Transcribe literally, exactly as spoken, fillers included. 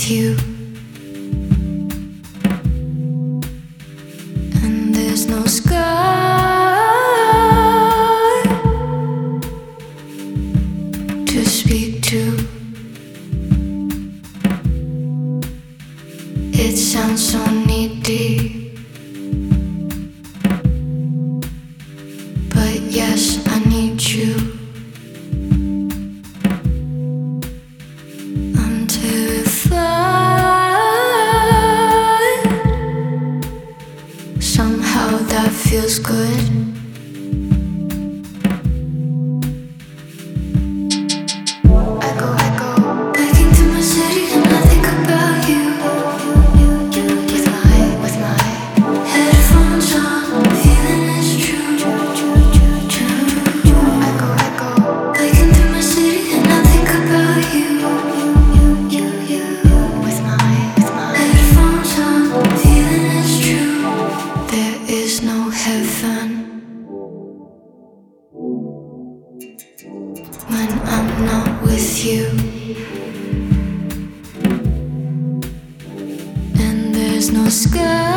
you, and there's no sky to speak to. It sounds so needy, but yes, I need you. I'm terrified. Somehow that feels good. When I'm not with you, and there's no sky